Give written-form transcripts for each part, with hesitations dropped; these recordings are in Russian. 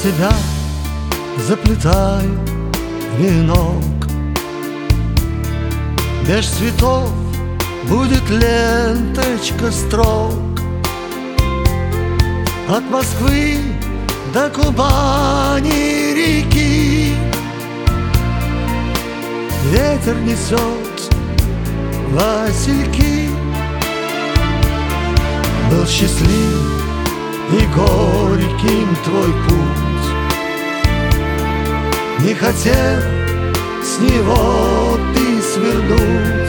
тебя заплетаю венок. Меж цветов будет ленточка строк. От Москвы до Кубани реки ветер несет васильки. Был счастлив и горьким твой путь, не хотел с него ты свернуть.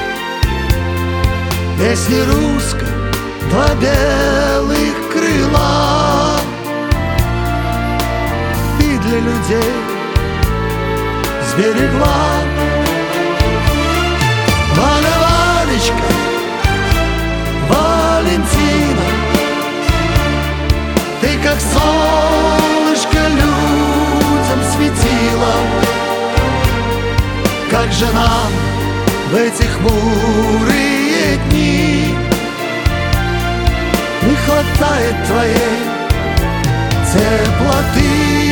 Песни русской два белых крыла ты для людей сберегла. Валя, Валечка, Валентина, ты как солнышко людям светила. Как же нам в эти хмурые дни не хватает твоей теплоты.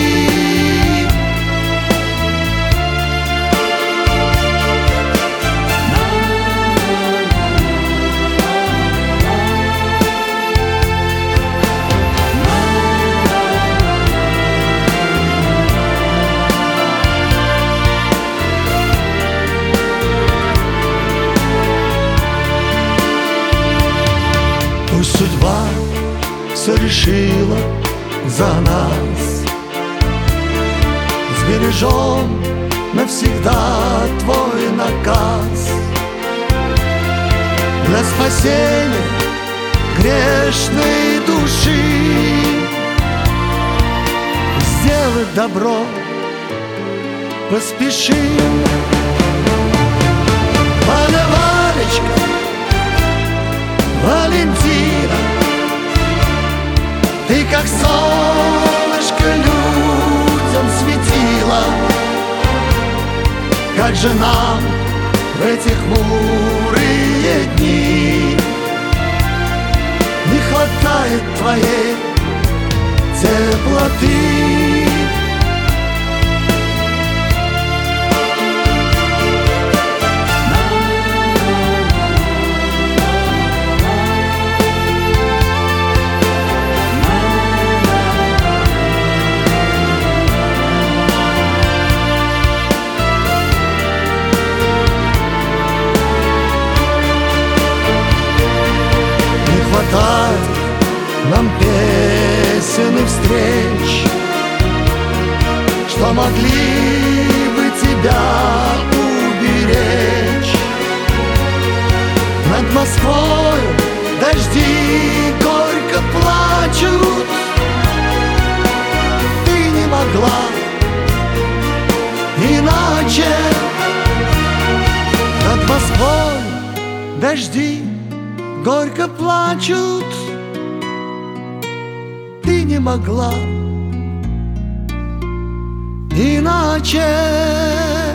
Пусть судьба все решила за нас, сбережем навсегда твой наказ. Для спасения грешной души сделать добро поспеши. Валя, Валечка, Валентина, ты как солнышко людям светила. Как же нам в эти хмурые дни не хватает твоей теплоты. Хватает нам песен и встреч, что могли бы тебя уберечь. Над Москвою дожди горько плачут. Ты не могла иначе. Над Москвой дожди горько плачут, ты не могла иначе.